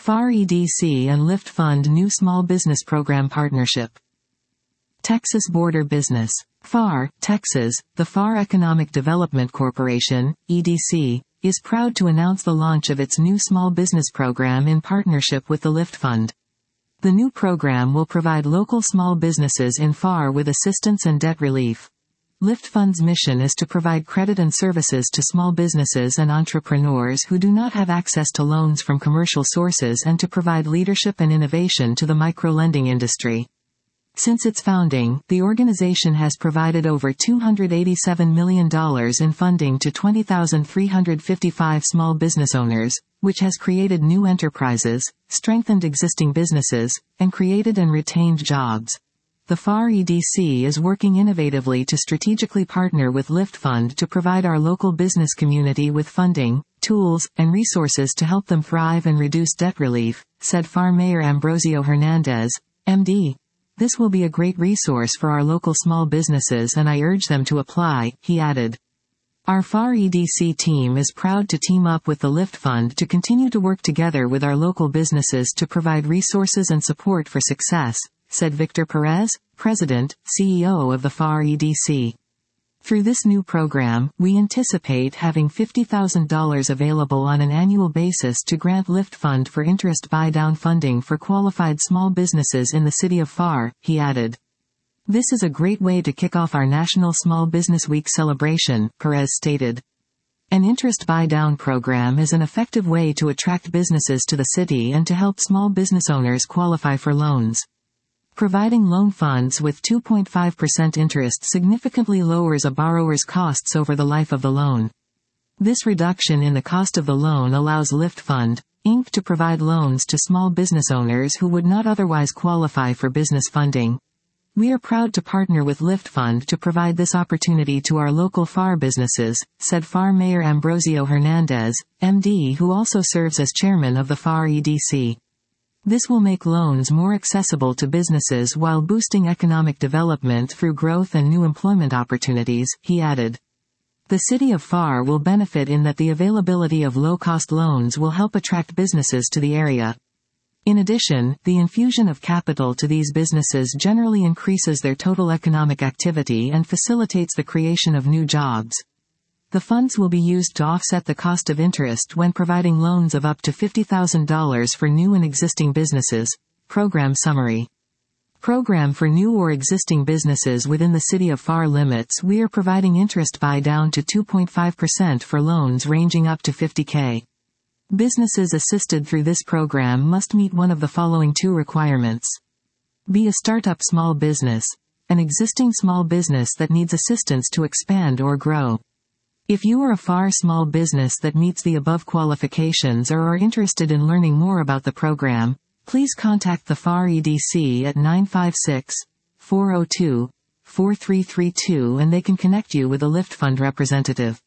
FAR EDC and Lift Fund New Small Business Program Partnership. Texas Border Business. FAR, Texas, the FAR Economic Development Corporation, EDC, is proud to announce the launch of its new small business program in partnership with the Lift Fund. The new program will provide local small businesses in FAR with assistance and debt relief. Lift Fund's mission is to provide credit and services to small businesses and entrepreneurs who do not have access to loans from commercial sources and to provide leadership and innovation to the microlending industry. Since its founding, the organization has provided over $287 million in funding to 20,355 small business owners, which has created new enterprises, strengthened existing businesses, and created and retained jobs. The FAR EDC is working innovatively to strategically partner with Lift Fund to provide our local business community with funding, tools, and resources to help them thrive and reduce debt relief, said FAR Mayor Ambrosio Hernandez, MD. This will be a great resource for our local small businesses and I urge them to apply, he added. Our FAR EDC team is proud to team up with the Lift Fund to continue to work together with our local businesses to provide resources and support for success, said Victor Perez, President, CEO of the FAR EDC. Through this new program, we anticipate having $50,000 available on an annual basis to grant Lift Fund for interest buy-down funding for qualified small businesses in the city of FAR, he added. This is a great way to kick off our National Small Business Week celebration, Perez stated. An interest buy-down program is an effective way to attract businesses to the city and to help small business owners qualify for loans. Providing loan funds with 2.5% interest significantly lowers a borrower's costs over the life of the loan. This reduction in the cost of the loan allows Lift Fund, Inc. to provide loans to small business owners who would not otherwise qualify for business funding. We are proud to partner with Lift Fund to provide this opportunity to our local FAR businesses, said FAR Mayor Ambrosio Hernandez, MD, who also serves as chairman of the FAR EDC. This will make loans more accessible to businesses while boosting economic development through growth and new employment opportunities, he added. The city of FAR will benefit in that the availability of low-cost loans will help attract businesses to the area. In addition, the infusion of capital to these businesses generally increases their total economic activity and facilitates the creation of new jobs. The funds will be used to offset the cost of interest when providing loans of up to $50,000 for new and existing businesses. Program summary. Program for new or existing businesses within the city of FAR limits. We are providing interest buy down to 2.5% for loans ranging up to $50,000. Businesses assisted through this program must meet one of the following two requirements. Be a startup small business. An existing small business that needs assistance to expand or grow. If you are a FAR small business that meets the above qualifications or are interested in learning more about the program, please contact the FAR EDC at 956-402-4332 and they can connect you with a Lift Fund representative.